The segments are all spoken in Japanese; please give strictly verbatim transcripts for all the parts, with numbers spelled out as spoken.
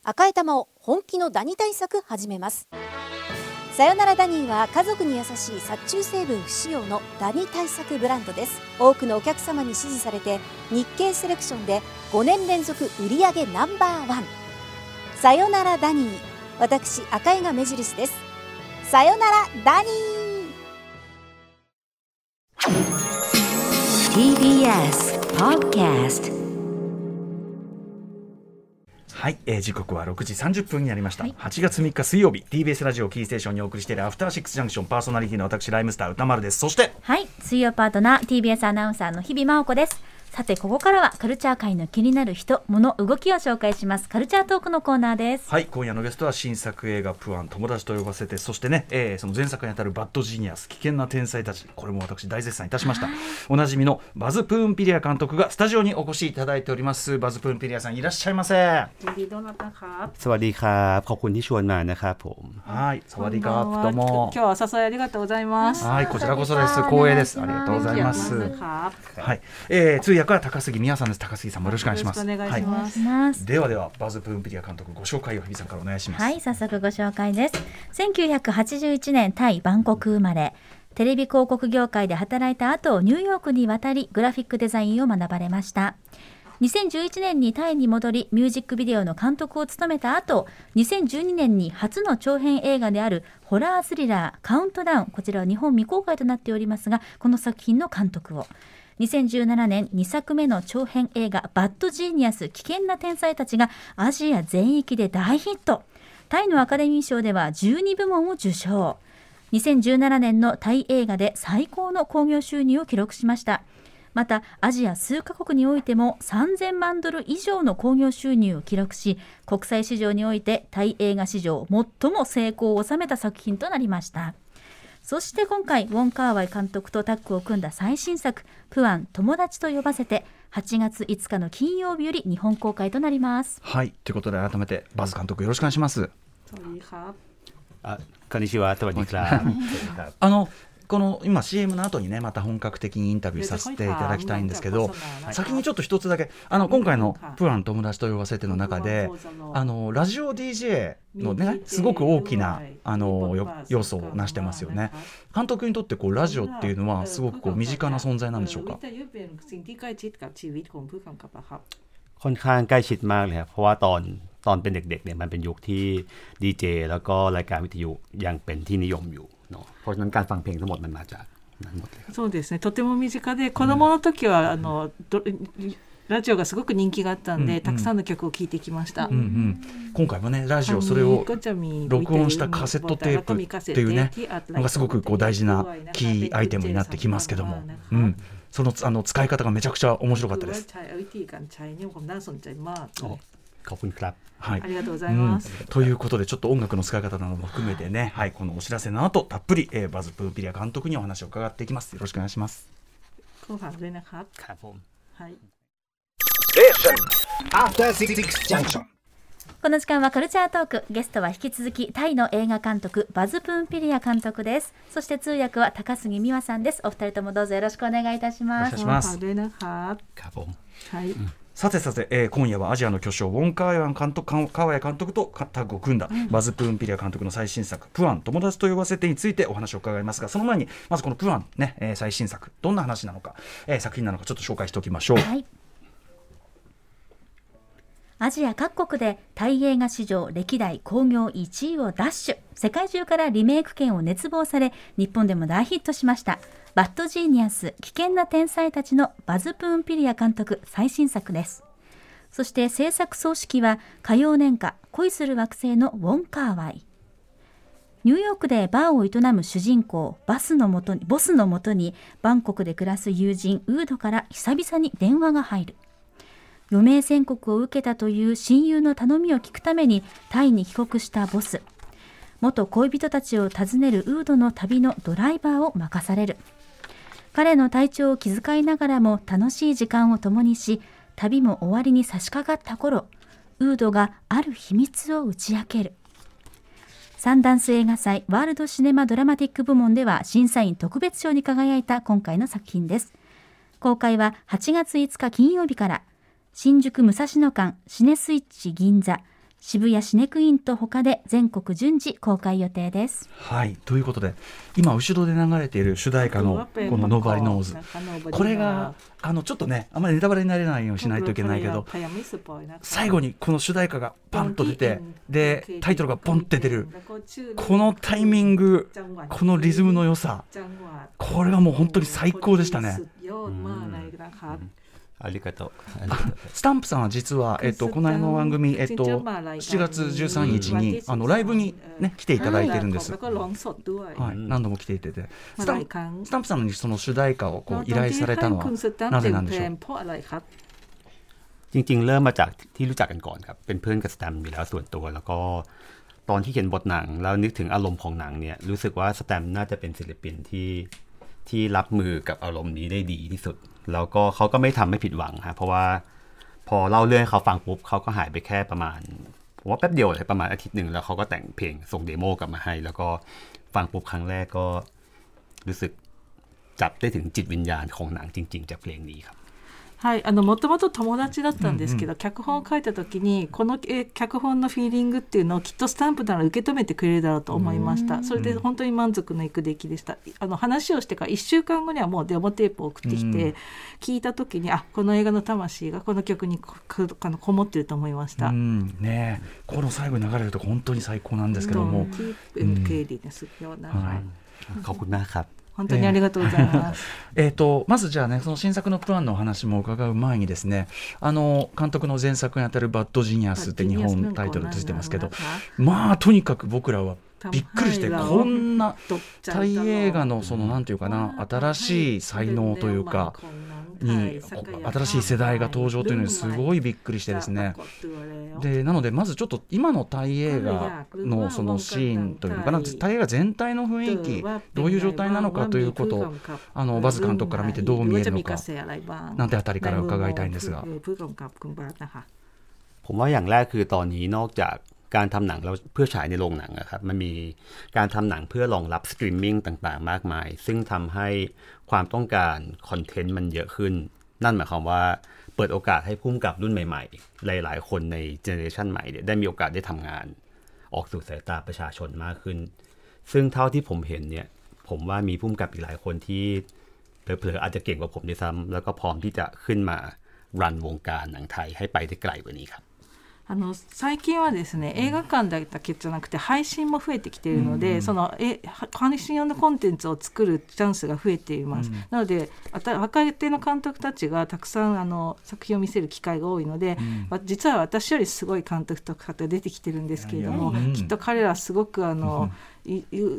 赤い玉を本気のダニ対策始めます。さよならダニーは家族に優しい殺虫成分不使用のダニ対策ブランドです。多くのお客様に支持されて日経セレクションでごねん連続売上ナンバーワン。さよならダニー、私赤井が目印です。さよならダニー。 ティービーエス Podcast。 はい、えー、時刻はろくじさんじゅっぷんになりました、はい、はちがつみっか水曜日 ティービーエス ラジオキーステーションにお送りしているアフターシックスジャンクション、パーソナリティの私ライムスター歌丸です。そしてはい水曜パートナー ティービーエス アナウンサーの日々真央子です。さてここからはカルチャー界の気になる人物動きを紹介しますカルチャートークのコーナーです。 はい、今夜のゲストは新作映画プアン友達と呼ばせて、そしてね、えー、その前作にあたるバッドジーニアス危険な天才たち、これも私大絶賛いたしました。おなじみのバズ・プーンピリア監督がスタジオにお越しいただいております。バズ・プーンピリアさんいらっしゃいませ。 สวัสดีครับขอบคุณที่ชวนมานะครับผม。 はい、サワディーカープどうも。 今日はお誘いありがとうございます。 はい、こちらこそです。光栄です。ありがとうございます。はい、えー、通訳は高杉美也さんです。高杉さんもよろしくお願いします。 よろしくお願いします。 はい、 ではではバズ・プーンピリア監督ご紹介を日比さんからお願いします。 はい、早速ご紹介です。せんきゅうひゃくはちじゅういちねんタイバンコク生まれ、テレビ広告業界で働いた後ニューヨークに渡りグラフィックデザインを学ばれました。にせんじゅういちねんにタイに戻りミュージックビデオの監督を務めた後、にせんじゅうにねんに初の長編映画であるホラースリラーカウントダウン、こちらは日本未公開となっておりますが、この作品の監督を、にせんじゅうななねんにさくめの長編映画バッドジーニアス危険な天才たちがアジア全域で大ヒット。タイのアカデミー賞ではじゅうにぶもんを受賞。にせんじゅうななねんのタイ映画で最高の興行収入を記録しました。またアジア数カ国においてもさんぜんまんドル以上の興行収入を記録し、国際市場においてタイ映画史上最も成功を収めた作品となりました。そして今回ウォン・カーワイ監督とタッグを組んだ最新作プアン友達と呼ばせて、はちがついつかの金曜日より日本公開となります。 はい、ということで改めてバズ監督よろしくお願いします。 あ、こんにちは。サワディーカー。 あのこの今 シーエム の後にねまた本格的にインタビューさせていただきたいんですけど、先にちょっと一つだけ、あの今回のプアン友達と呼ばせての中で、あのラジオ ディージェー のねすごく大きなあの要素をなしてますよね。監督にとってこうラジオっていうのはすごくこう身近な存在なんでしょうか。 ค่อนข้างใกล้ชิดมากเลยครับเพราะว่าตอนตอนเป็นเด็กๆเนี่ยมันเป็นยุคที่ ดี เจ แล้วก็รายการวิทยุยังเป็นที่นิยมอยู่เนาะเพราะฉะนั้นการฟังเพลงทั้งหมดมันมาจากนั้นหมดเลย。そうですね、とても身近で子供の時はあのラジオがすごく人気があったんで、うんうん、たくさんの曲を聴いてきました、うんうん、 今回もねラジオそれを録音したカセットテープっていうねのがすごくこう大事なキーアイテムになってきますけども、うん、その、あの使い方がめちゃくちゃ面白かったです。 ขอบคุณครับ。 はい、 ありがとうございます、 うん、ということでちょっと音楽の使い方なども含めてね、はい、このお知らせの後たっぷり、えー、バズ・プーンピリア監督にお話を伺っていきます。よろしくお願いします。 後半ด้วยนะครับครับผมはい。 この時間はカルチャートーク、ゲストは引き続きタイの映画監督バズ・プーンピリア監督です。そして通訳は高杉美和さんです。お二人ともどうぞよろしくお願いいたします。 お願いします。 ครับผมはい、うん、さてさて、えー、今夜はアジアの巨匠ウォン・カーワイ監督、カーワイ監督とタッグを組んだ、うん、バズ・プーンピリア監督の最新作プアン友達と呼ばせてについてお話を伺いますが、その前にまずこのプアン、ねえー、最新作どんな話なのか、えー、作品なのかちょっと紹介しておきましょう。はい、 アジア各国でタイ映画史上歴代興行いちいを奪取、世界中からリメイク権を熱望され日本でも大ヒットしましたバッドジーニアス危険な天才たちのバズ・プーンピリア監督最新作です。そして制作総指揮は歌謡年歌恋する惑星のウォン・カーワイ。ニューヨークでバーを営む主人公バスのもとにボスのもとにバンコクで暮らす友人ウードから久々に電話が入る。余命宣告を受けたという親友の頼みを聞くためにタイに帰国したボス、元恋人たちを訪ねるウードの旅のドライバーを任される。彼の体調を気遣いながらも楽しい時間を共にし、旅も終わりに差し掛かった頃、ウードがある秘密を打ち明ける。サンダンス映画祭ワールドシネマドラマティック部門では審査員特別賞に輝いた今回の作品です。公開ははちがついつか金曜日から新宿武蔵野間シネスイッチ銀座渋谷シネクイント他で全国順次公開予定です。 はいということで今後ろで流れている主題歌のこのノーバリノーズ、これがあのちょっとねあまりネタバレになれないようにしないといけないけど、最後にこの主題歌がパンと出てでタイトルがポンって出るこのタイミング、このリズムの良さ、これがもう本当に最高でしたね。 ありがとう。 スタンプさんは実は、えっと、この間の番組、えっと、しちがつじゅうさんにちにあのライブに、ね、来ていただいてるんです、はい、何度も来ていててスタン、スタンプさんにその主題歌をこう依頼されたのはなぜなんでしょう。 จริงๆเริ่มมาจากที่รู้จักกันก่อนครับเป็นเพื่อนกับสแตมป์อยู่แล้วส่วนตัวแล้วก็ตอนที่เขียนบทหนังแล้วนึกถึงอารมณ์ของหนังเนี่ยรู้สึกว่าสแตมป์น่าจะเป็นศิลปินที่ที่รับมือกับอารมณ์นี้ได้ดีที่สุดแล้วก็เขาก็ไม่ทำให้ผิดหวังครับเพราะว่าพอเล่าเรื่องให้เขาฟังปุ๊บเขาก็หายไปแค่ประมาณผมว่าแป๊บเดียวเลยประมาณอาทิตย์หนึ่งแล้วเขาก็แต่งเพลงส่งเดโมกลับมาให้แล้วก็ฟังปุ๊บครั้งแรกก็รู้สึกจับได้ถึงจิตวิญญาณของหนังจริงๆจากเพลงนี้ครับはい、あのもともと友達だったんですけど、うんうん、脚本を書いた時にこのえ脚本のフィーリングっていうのをきっとスタンプなら受け止めてくれるだろうと思いました。それで本当に満足のいく出来でした。あの話をしてからいっしゅうかんごにはもうデモテープを送ってきて、うん、聞いた時にあこの映画の魂がこの曲に こ, あのこもっていると思いました、うんね、この最後に流れると本当に最高なんですけども、 うん、ケイリーですような、はい、 ขอบคุณมากครับ本当にありがとうございます。 えーとまずじゃあねその新作のプランのお話も伺う前にですね、あの監督の前作にあたるバッドジニアスって日本タイトルついてますけど、まあとにかく僕らはびっくりしてこんなタイ映画のそのなんていうかな新しい才能というかに新しい世代が登場というのにすごいびっくりしてですね、でなのでまずちょっと今のタイ映画のそのシーンというのかな、タイ映画全体の雰囲気どういう状態なのかということをあのバズ監督から見てどう見えるのかなんてあたりから伺いたいんですが、 ผมว่าอย่างแรกคือตอนนี้นอกจากการทำหนังแล้วเพื่อฉายในโรงหนังนะครับมันมีการทำหนังเพื่อรองรับสตรีมมิ่งต่างๆมากมายซึ่งทำให้ความต้องการคอนเทนต์มันเยอะขึ้นนั่นหมายความว่าเปิดโอกาสให้ผู้กำกับรุ่นใหม่ๆหลายๆคนในเจเนอเรชันใหม่ได้มีโอกาสได้ทำงานออกสู่สายตาประชาชนมากขึ้นซึ่งเท่าที่ผมเห็นเนี่ยผมว่ามีผู้กำกับอีกหลายคนที่เผลอๆอาจจะเก่งกว่าผมด้วยซ้ำแล้วก็พร้อมที่จะขึ้นมารันวงการหนังไทยให้ไปได้ไกลกว่านี้ครับあの最近はですね映画館だけじゃなくて配信も増えてきているので、うんうん、そのえ配信用のコンテンツを作るチャンスが増えています、うん、なので若手の監督たちがたくさんあの作品を見せる機会が多いので、うん、実は私よりすごい監督とかが出てきてるんですけれども、うん、きっと彼らはすごくあの、うん、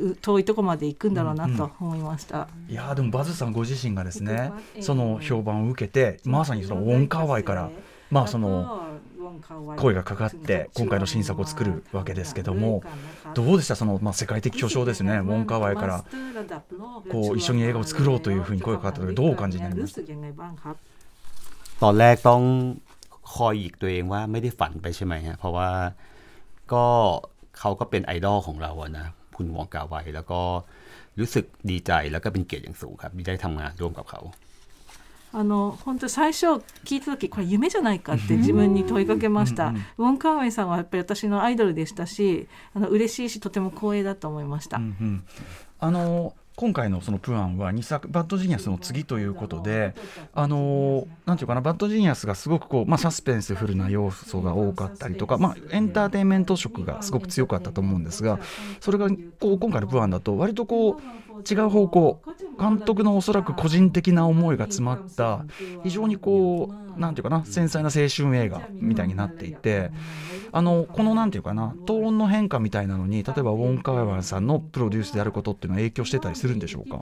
遠いところまで行くんだろうなと思いました、 うんうん、いやでもバズさんご自身がですねその評判を受けてまさにそのウォンカーワイからまあその声がかかって今回の新作を作るわけですけども、どうでしたその、まあ、世界的巨匠ですねウォンカーワイからこう一緒に映画を作ろうというふうに声がかかった時どうお感じになりましたตอนแรกต้องคอยหยิกตัวเองว่าไม่ได้ฝันไปใช่ไหมฮะเพราะว่าก็เขาก็เป็นไอดอลของเราอะนะคุณวองกาไวแล้วก็รู้สึกดีใจแล้วก็เป็นเกียรติอย่างสูงครับที่ได้ทำงานร่วมกับเขาあの本当最初聞いた時これ夢じゃないかって自分に問いかけました、うんうん、ウォン・カーウェイさんはやっぱり私のアイドルでしたしあの嬉しいしとても光栄だと思いました、うんうん、 あの今回のそのプランはにさくバッドジニアスの次ということであのなんていうかなバッドジニアスがすごくこう、まあ、サスペンスフルな要素が多かったりとか、まあ、エンターテインメント色がすごく強かったと思うんですがそれがこう今回のプランだと割とこう違う方向監督のおそらく個人的な思いが詰まった非常にこうなんていうかな繊細な青春映画みたいになっていてあのこのなんていうかなトーンの変化みたいなのに例えばウォン・カーワイさんのプロデュースであることっていうのは影響してたりするんでしょうか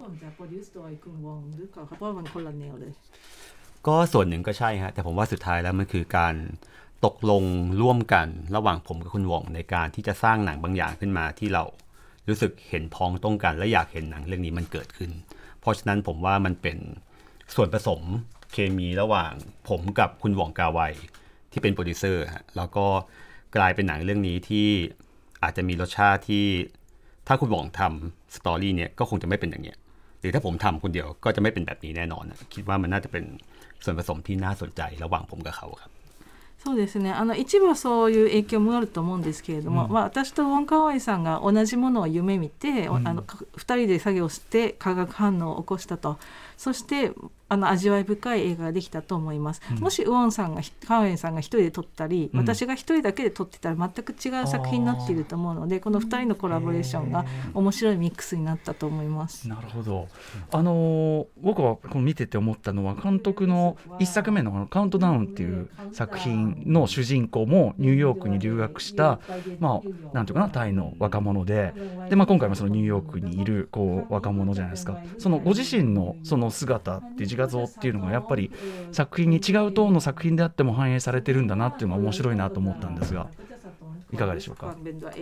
ก็ส่วนหนึ่งก็ใช่ฮะแต่ผมว่าสุดท้ายแล้วมันคือการตกลงร่วมกันระหว่างผมกับคุณวองในการที่จะสร้างหนังบางอย่างขึ้นมาที่เรารู้สึกเห็นพ้องต้องกันและอยากเห็นหนังเรื่องนี้มันเกิดขึ้นเพราะฉะนั้นผมว่ามันเป็นส่วนผสมเคมีระหว่างผมกับคุณหว่องกาไวที่เป็นโปรดิวเซอร์ฮะแล้วก็กลายเป็นหนังเรื่องนี้ที่อาจจะมีรสชาติที่ถ้าคุณหว่องทำสตอรี่เนี่ยก็คงจะไม่เป็นอย่างเงี้ยหรือถ้าผมทำคนเดียวก็จะไม่เป็นแบบนี้แน่นอนนะคิดว่ามันน่าจะเป็นส่วนผสมที่น่าสนใจระหว่างผมกับเขาครับ最そうですね、あの一部はそういう影響もあると思うんですけれども、うんまあ、私とウォン・カーワイさんが同じものを夢見て、うん、あのふたりで作業して化学反応を起こしたと、そしてあの味わい深い映画ができたと思います、うん、もしウォンさんがカーワイさんが一人で撮ったり、うん、私が一人だけで撮ってたら全く違う作品になっていると思うので、このふたりのコラボレーションが面白いミックスになったと思います。 なるほど。あの僕はこの見てて思ったのは、監督のいっさくめのカウントダウンっていう作品の主人公もニューヨークに留学した、まあ、なんていうかな、タイの若者で、で、まあ、今回もそのニューヨークにいるこう若者じゃないですか。そのご自身のその姿っていう自画像っていうのがやっぱり作品に違うトーンの作品であっても反映されてるんだなっていうのが面白いなと思ったんですが、いかがでしょうか。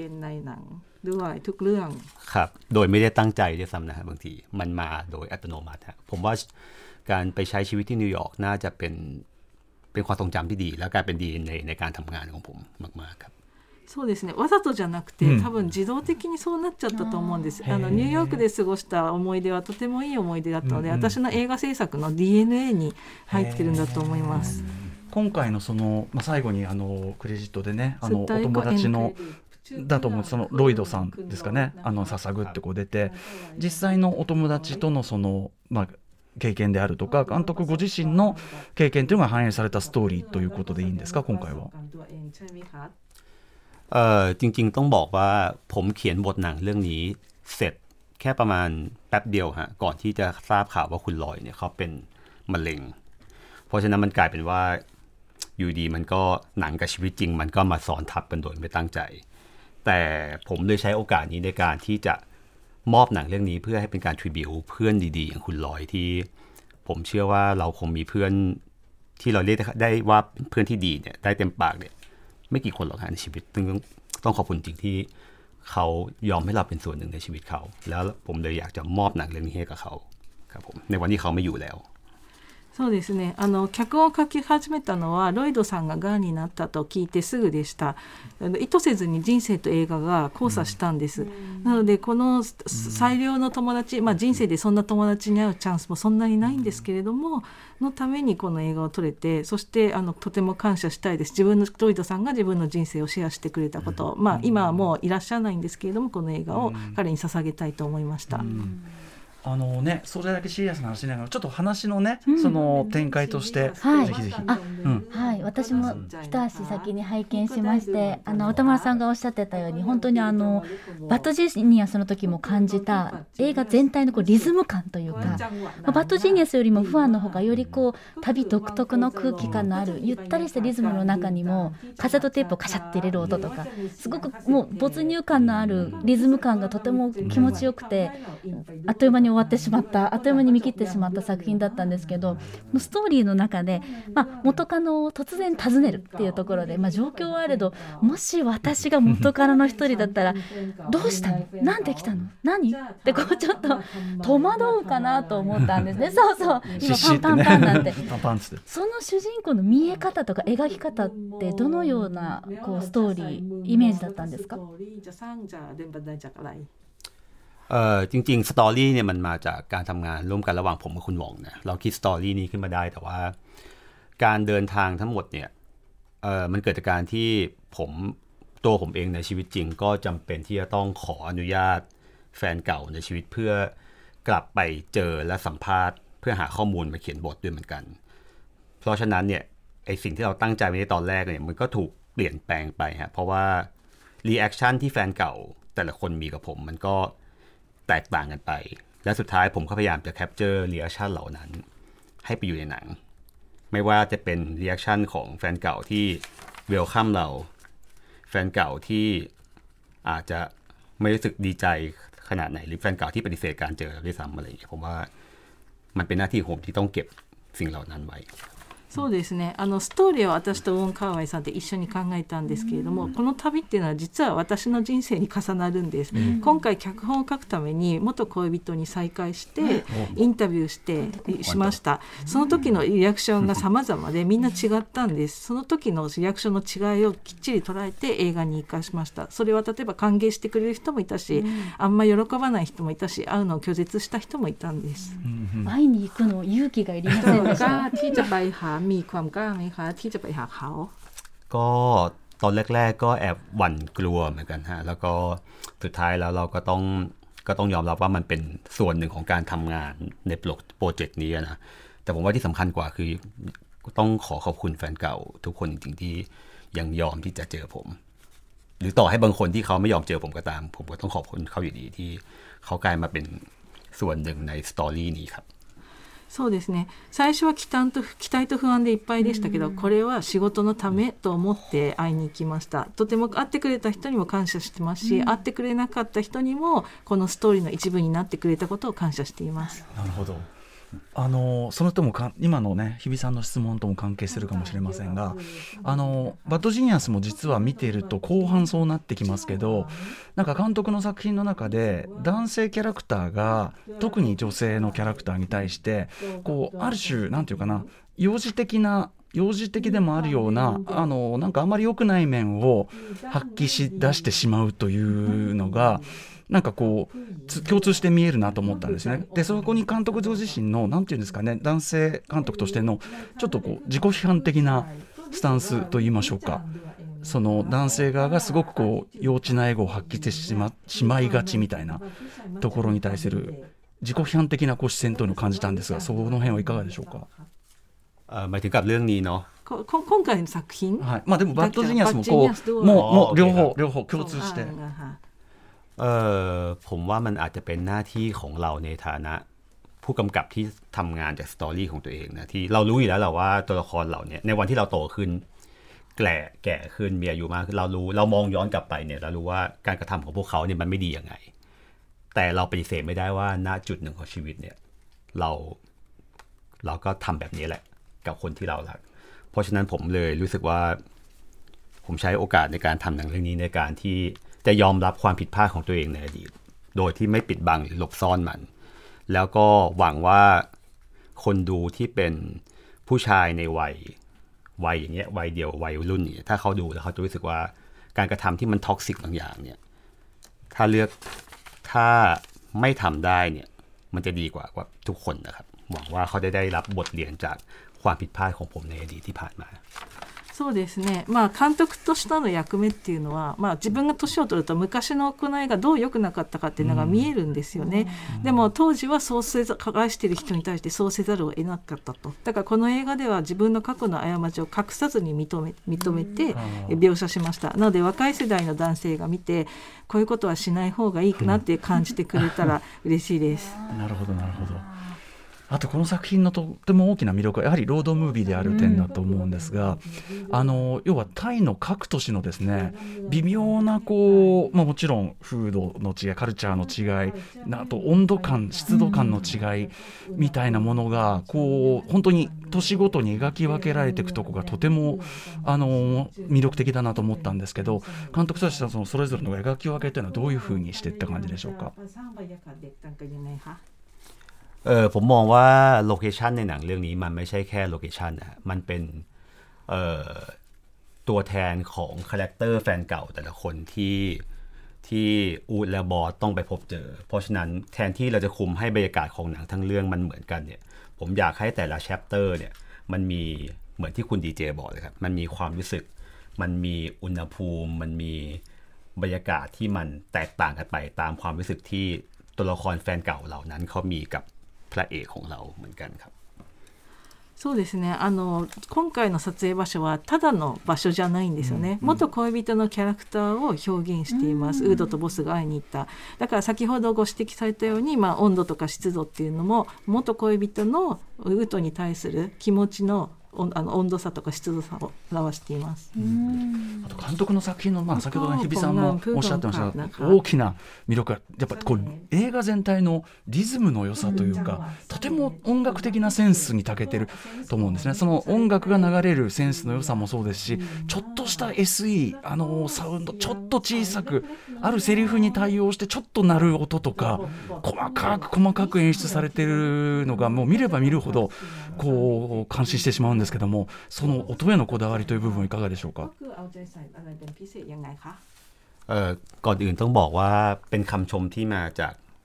ครับโดยไม่ได้ตั้งใจด้วยซ้ำนะฮะบางทีมันมาโดยอัตโนมัติฮะผมว่าการไปใช้ชีวิตที่นิวยอร์กน่าจะเป็นเป็นความทรงจำที่ดีและกลายเป็นดีในในการทำงานของผมมากๆครับ。 そうですね、わざとじゃなくて、うん、多分自動的にそうなっちゃったと思うんです。あのニューヨークで過ごした思い出はとてもいい思い出だったので、うんうん、私の映画制作の ディーエヌエー に入ってるんだと思います。 今回のその、まあ、最後にあのクレジットでね、あのお友達のだと思うそのロイドさんですかね、あの捧ぐってこう出て、実際のお友達とのその、まあ、経験であるとか、監督ご自身の経験というのが反映されたストーリーということでいいんですか、今回は。 เออจริงๆต้องบอกว่าผมเขียนบทหนังเรื่องนี้เสร็จแค่ประมาณแป๊บเดียวฮะก่อนที่จะทราบข่าวว่าคุณลอยเนี่ยเขาเป็นมะเร็งเพราะฉะนั้นมันกลายเป็นว่าอยู่ดีมันก็หนังกับชีวิตจริงมันก็มาซ้อนทับกันโดยไม่ตั้งใจแต่ผมเลยใช้โอกาสนี้ในการที่จะมอบหนังเรื่องนี้เพื่อให้เป็นการทริบิวเพื่อนดีๆอย่างคุณลอยที่ผมเชื่อว่าเราคงมีเพื่อนที่เราเรียกได้ว่าเพื่อนที่ดีเนี่ยได้เต็มปากเนี่ยไม่กี่คนหรอกในชีวิตต้องต้องขอบคุณจริงที่เขายอมให้เราเป็นส่วนหนึ่งในชีวิตเขาแล้วผมเลยอยากจะมอบหนังเรื่องนี้ให้กับเขาครับผมในวันที่เขาไม่อยู่แล้ว。 そうですね、あの脚本を書き始めたのはロイドさんががんになったと聞いてすぐでした。意図せずに人生と映画が交差したんです、うん、なのでこの最良の友達、まあ、人生でそんな友達に会うチャンスもそんなにないんですけれども、のためにこの映画を撮れて、そしてあのとても感謝したいです。自分のロイドさんが自分の人生をシェアしてくれたこと、まあ、今はもういらっしゃらないんですけれども、この映画を彼に捧げたいと思いました、うんうんあのね、それだけシリアスな話しながらちょっと話のね、うん、その展開として、 はい、 ぜひぜひあ、うん、はい、私も一足先に拝見しまして、あの歌丸さんがおっしゃってたように本当にあのバッドジーニアスの時も感じた映画全体のこうリズム感というか、まあ、バッドジーニアスよりもファンの方がよりこう旅独特の空気感のあるゆったりしたリズムの中にもカセットテープをカシャって入れる音とか、すごくもう没入感のあるリズム感がとても気持ちよくて、あっという間に終わってしまったあっという間に見切ってしまった作品だったんですけど、ストーリーの中で、まあ、元カノを突然訪ねるっていうところで、まあ、状況はあれど、もし私が元カノの一人だったらどうしたの、なんで来たの、何ってこうちょっと戸惑うかなと思ったんですね。そうそう、今パンパンパンなんてその主人公の見え方とか描き方ってどのようなこうストーリーイメージだったんですか。 เออจริงๆสตอรี่เนี่ยมันมาจากการทำงานร่วมกันระหว่างผมกับคุณหว่องนะเราคิดสตอรี่นี้ขึ้นมาได้แต่ว่าการเดินทางทั้งหมดเนี่ยเออมันเกิดจากการที่ผมตัวผมเองในชีวิตจริงก็จำเป็นที่จะต้องขออนุญาตแฟนเก่าในชีวิตเพื่อกลับไปเจอและสัมภาษณ์เพื่อหาข้อมูลมาเขียนบทด้วยเหมือนกันเพราะฉะนั้นเนี่ยไอสิ่งที่เราตั้งใจไว้ในตอนแรกเนี่ยมันก็ถูกเปลี่ยนแปลงไปฮะเพราะว่ารีแอคชั่นที่แฟนเก่าแต่ละคนมีกับผมมันก็แตกต่างกันไปและสุดท้ายผมก็พยายามจะแคปเจอร์รีแอคชั่นเหล่านั้นให้ไปอยู่ในหนังไม่ว่าจะเป็นรีแอคชั่นของแฟนเก่าที่เวลคัมเราแฟนเก่าที่อาจจะไม่รู้สึกดีใจขนาดไหนหรือแฟนเก่าที่ปฏิเสธการเจอด้วยซ้ำอะไรอย่างเงี้ยผมว่ามันเป็นหน้าที่ผมที่ต้องเก็บสิ่งเหล่านั้นไว้そうですね、あのストーリーは私とウォン・カーワイさんで一緒に考えたんですけれども、この旅っていうのは実は私の人生に重なるんです、うん、今回脚本を書くために元恋人に再会してインタビューしてしました。その時のリアクションが様々でみんな違ったんです。その時のリアクションの違いをきっちり捉えて映画に生かしました。それは例えば歓迎してくれる人もいたし、うん、あんま喜ばない人もいたし、会うのを拒絶した人もいたんです、 うん、会いに行くの勇気がいりませんでしたที่จะไปหามีความกล้าไหมคะที่จะไปหาเขาก็ตอนแรกๆก็แอบหวั่นกลัวเหมือนกันฮะแล้วก็สุดท้ายแล้วเราก็ต้องก็ต้องยอมรับว่ามันเป็นส่วนหนึ่งของการทำงานในโปรเจกต์นี้นะแต่ผมว่าที่สำคัญกว่าคือต้องขอขอบคุณแฟนเก่าทุกคนจริงๆที่ยังยอมที่จะเจอผมหรือต่อให้บางคนที่เขาไม่ยอมเจอผมก็ตามผมก็ต้องขอบคุณเขาอยู่ดีที่เขากลายมาเป็นส่วนหนึ่งในสตอรี่นี้ครับそうですね。最初は期待と、期待と不安でいっぱいでしたけど、これは仕事のためと思って会いに行きました。とても会ってくれた人にも感謝してますし、うん、会ってくれなかった人にもこのストーリーの一部になってくれたことを感謝しています。 なるほど。あのそのともか今のね日比さんの質問とも関係するかもしれませんが、あのバッドジニアスも実は見ていると後半そうなってきますけど、なんか監督の作品の中で男性キャラクターが特に女性のキャラクターに対してこうある種なんていうかな幼児的な幼児的でもあるようなあのなんかあまり良くない面を発揮し出してしまうというのがなんかこう共通して見えるなと思ったんですよね。でそこに監督ご自身のなんていうんですかね男性監督としてのちょっとこう自己批判的なスタンスと言いましょうか、その男性側がすごくこう幼稚なエゴを発揮してし ま, しまいがちみたいなところに対する自己批判的なこう視線というのを感じたんですが、その辺はいかがでしょうか。 あหมายถึงกับเรื่องนี้เนาะ今回の作品、 はい、まあでもバッドジニアスもこうもうもう両方両方共通してเออผมว่ามันอาจจะเป็นหน้าที่ของเราในฐานะผู้กำกับที่ทำงานจากสตอรี่ของตัวเองนะที่เรารู้อยู่แล้วแหละว่าตัวละครเหล่านี้ในวันที่เราโตขึ้นแก่แก่ขึ้นมีอายุมากขึ้นเรารู้เรามองย้อนกลับไปเนี่ยเรารู้ว่าการกระทำของพวกเขาเนี่ยมันไม่ดียังไงแต่เราปฏิเสธไม่ได้ว่าณจุดหนึ่งของชีวิตเนี่ยเราเราก็ทำแบบนี้แหละกับคนที่เรารักเพราะฉะนั้นผมเลยรู้สึกว่าผมใช้โอกาสในการทำหนังเรื่องนี้ในการที่จะยอมรับความผิดพลาดของตัวเองในอดีตโดยที่ไม่ปิดบังหรือหลบซ่อนมันแล้วก็หวังว่าคนดูที่เป็นผู้ชายในวัยวัยอย่างเงี้ยวัยเดียววัยรุ่นเนี่ยถ้าเขาดูแล้วเขาจะรู้สึกว่าการกระทำที่มันท็อกซิกบางอย่างเนี่ยถ้าเลือกถ้าไม่ทำได้เนี่ยมันจะดีกว่ากว่าทุกคนนะครับหวังว่าเขาได้ได้รับบทเรียนจากความผิดพลาดของผมในอดีตที่ผ่านมาそうですね、まあ、監督としての役目っていうのは、まあ、自分が年を取ると昔の行いがどう良くなかったかっていうのが見えるんですよね、うん、でも当時はそうせざ愛している人に対してそうせざるを得なかったと。だからこの映画では自分の過去の過ちを隠さずに認め、認めて描写しました。なので若い世代の男性が見てこういうことはしない方がいいなって感じてくれたら嬉しいです、 うん、なるほどなるほど。あとこの作品のとっても大きな魅力はやはりロードムービーである点だと思うんですが、あの要はタイの各都市のですね微妙なこう、まあ、もちろん風土の違いカルチャーの違いあと温度感湿度感の違いみたいなものがこう本当に都市ごとに描き分けられていくところがとてもあの魅力的だなと思ったんですけど、監督としてはそのそれぞれの描き分けというのはどういうふうにしていった感じでしょうか。 เออผมมองว่าโลเคชันในหนังเรื่องนี้มันไม่ใช่แค่โลเคชันนะมันเป็นเอ่อตัวแทนของคาแรคเตอร์แฟนเก่าแต่ละคนที่ที่อูดและบอสต้องไปพบเจอเพราะฉะนั้นแทนที่เราจะคุมให้บรรยากาศของหนังทั้งเรื่องมันเหมือนกันเนี่ยผมอยากให้แต่ละแชปเตอร์เนี่ยมันมีเหมือนที่คุณดีเจบอกเลยครับมันมีความรู้สึกมันมีอุณหภูมิมันมีบรรยากาศที่มันแตกต่างกันไปตามความรู้สึกที่ตัวละครแฟนเก่าเหล่านั้นเขามีกับพระเอกของเราเหมือนกันครับそうですね、あの今回の撮影場所はただの場所じゃないんですよね、うん、元恋人のキャラクターを表現しています、うん、ウードとボスが会いに行った。だから先ほどご指摘されたように、まあ、温度とか湿度っていうのも元恋人のウードに対する気持ちのあの温度差とか湿度差を表しています。 あと監督の作品の、まあ、先ほどの日比さんもおっしゃってましたが大きな魅力はやっぱこう映画全体のリズムの良さというかとても音楽的なセンスに長けてると思うんですね。その音楽が流れるセンスの良さもそうですしちょっとした エスイー あのサウンドちょっと小さくあるセリフに対応してちょっと鳴る音とか細かく細かく演出されてるのがもう見れば見るほどこう感心してしまうんですけども、その音へのこだわりという部分はいかがでしょうか。 เอ่อก่อนอื่นต้องบอกว่าเป็นคำชมที่มาจาก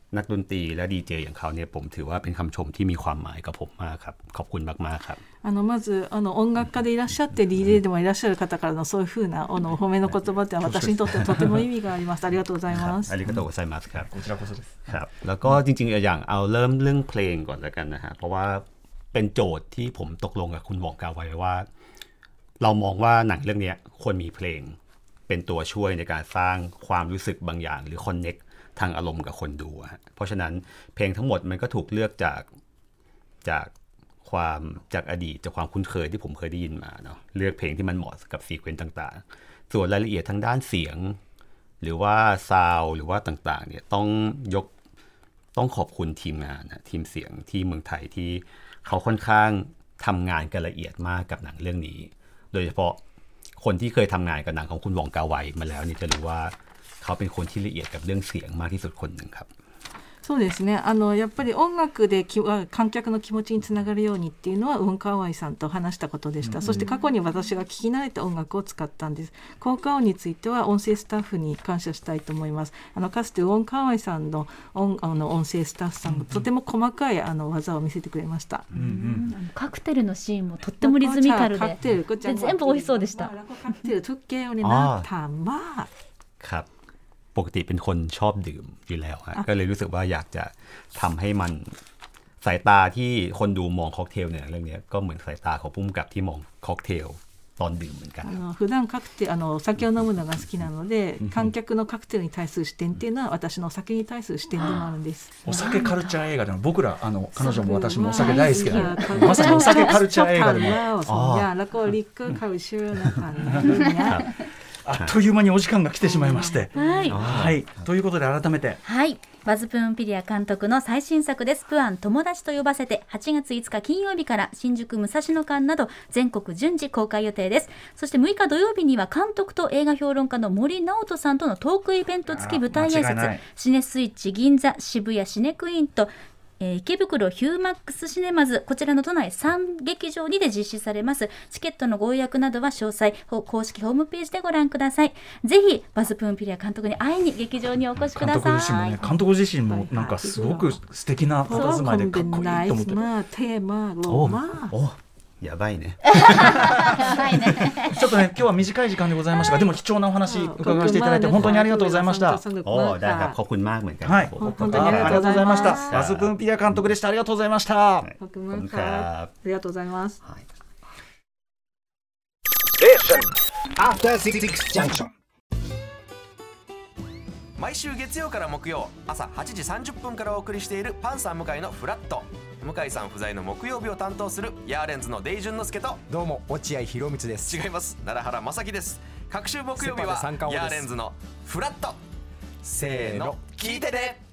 นักดนตรีและดีเจอย่างเขาเนี่ยผมถือว่าเป็นคำชมที่มีความหมายกับผมมากครับขอบคุณมากๆครับあのまずあの音楽家でいらっしゃって ディージェー でもいらっしゃる方からのそういうふうなあのお褒めの言葉って私にとってとても意味がありますありがとうございますありがとうございますครับこちらこそですครับแล้วก็จริงๆอย่างเอาเริ่มเรื่องเพลงก่อนแล้วกันนะฮะเพราะว่าเป็นโจทย์ที่ผมตกลงกับคุณหว่องกาไว้ว่าเรามองว่าหนังเรื่องนี้ควรมีเพลงเป็นตัวช่วยในการสร้างความรู้สึกบางอย่างหรือคอนเนคทางอารมณ์กับคนดูฮะเพราะฉะนั้นเพลงทั้งหมดมันก็ถูกเลือกจากจากความจากอดีตจากความคุ้นเคยที่ผมเคยได้ยินมาเนาะเลือกเพลงที่มันเหมาะกับซีเควนซ์ต่างๆส่วนรายละเอียดทางด้านเสียงหรือว่าซาวด์หรือว่าต่างๆเนี่ยต้องยกต้องขอบคุณทีมงานนะทีมเสียงที่เมืองไทยที่เขาค่อนข้างทำงานกันละเอียดมากกับหนังเรื่องนี้โดยเฉพาะคนที่เคยทำงานกับหนังของคุณหว่องกาไวมาแล้วนี่จะรู้ว่าเขาเป็นคนที่ละเอียดกับเรื่องเสียงมากที่สุดคนหนึ่งครับそうですねあのやっぱり音楽でき観客の気持ちにつながるようにっていうのはウォン・カーワイさんと話したことでした、うん、そして過去に私が聞き慣れた音楽を使ったんです効果音については音声スタッフに感謝したいと思いますあのかつてウォン・カーワイさんの 音, あの音声スタッフさんがとても細かいあの技を見せてくれました、うんうん、 カクテルのシーンもとってもリズミカル で, で全部美味しそうでしたカクテルทุกแก้วเนี่ยน่าทานมากครับปกติเป็นคนชอบดื่มอยู่แล้วฮะก็เลยรู้สึกว่าอยากจะทำให้มันสายตาที่คนดูมองค็อกเทลเนี่ยเรื่องนี้ก็เหมือนสายตาของผู้กำกับที่มองค็อกเทลตอนดื่มเหมือนกัน普段カクテルあの酒を飲むのが好きなので観客のカクテルに対する視点っていうのは私のお酒に対する視点でもあるんですお酒カルチャー映画でも僕らあの彼女も私もお酒大好きなまさにお酒カルチャー映画でもあแล้วก็ลิเกอร์カルチャーนะคะเนี่ยあっという間にお時間が来てしまいまして、はい、はい、ということで改めて、 はい、バズプーンピリア監督の最新作です。プアン友達と呼ばせてはちがついつか金曜日から新宿武蔵野館など全国順次公開予定です。そしてむいか土曜日には監督と映画評論家の森直人さんとのトークイベント付き舞台挨拶、シネスイッチ銀座、渋谷シネクインとえー、池袋ヒューマックスシネマズこちらの都内さん劇場にで実施されます。チケットのご予約などは詳細公式ホームページでご覧ください。ぜひバズプーンピリア監督に会いに劇場にお越しください。監督自身もね、 監督自身もなんかすごく素敵な佇まいでかっこいいと思って。 テーマローマおやばいねやばいねちょっとね今日は短い時間でございましたが、でも貴重なお話伺わせていただいて本当にありがとうございました。 おได้ครับขอบคุณมากเหมือนกันはい本当にありがとうございました。バズプーンピリア監督でした。ありがとうございました。 ขอบคุณมากครับありがとうございます。 After Six Junction 毎週月曜から木曜朝はちじさんじゅっぷんからお送りしているパンサー向井のフラット。向井さん不在の木曜日を担当するヤーレンズのデイジュンの之介と、 どうも落合博満です。 違います、奈良原正樹です。各週木曜日はヤーレンズのフラット。せーの聞いてね。